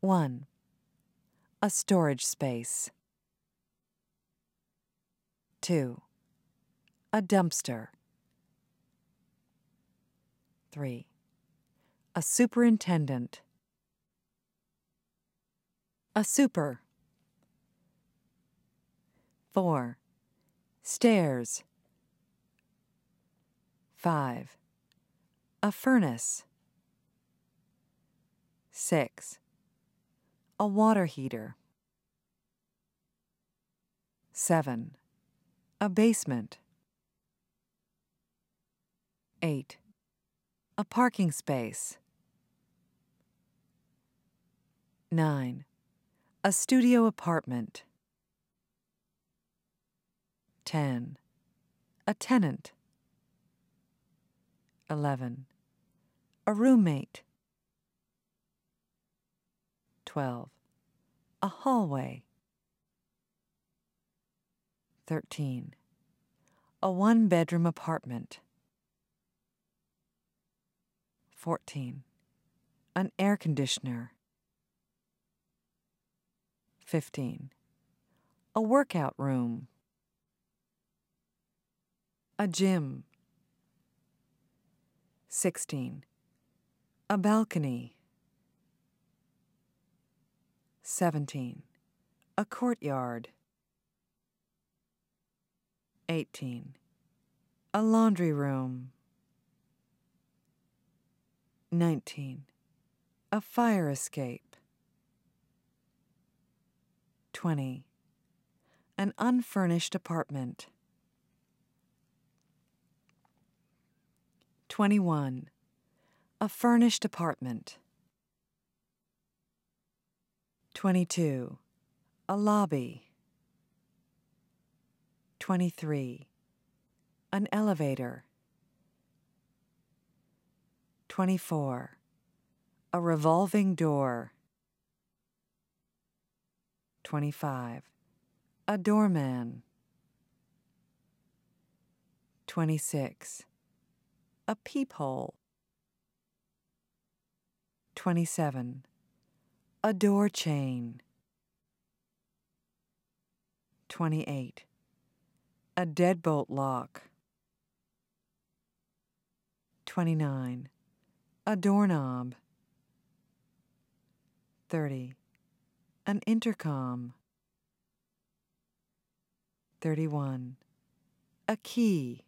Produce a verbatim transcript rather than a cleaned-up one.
one. A storage space. two. A dumpster. three. A superintendent. A super. four. Stairs. five. A furnace. six. A water heater. seven. A basement. eight. A parking space. nine. A studio apartment. ten. A tenant. eleven. A roommate. twelve. A hallway. thirteen. A one-bedroom apartment. fourteen. An air conditioner. fifteen. A workout room. A gym. sixteen. A balcony. seventeen. A courtyard. eighteen. A laundry room. nineteen. A fire escape. twenty. An unfurnished apartment. twenty-one. A furnished apartment. twenty-two. A lobby. twenty-three. An elevator. twenty-four. A revolving door. twenty-five. A doorman. twenty-six. A peephole. twenty-seven. A door chain. twenty-eight. A deadbolt lock. twenty-nine. A doorknob. thirty. An intercom. thirty-one. A key.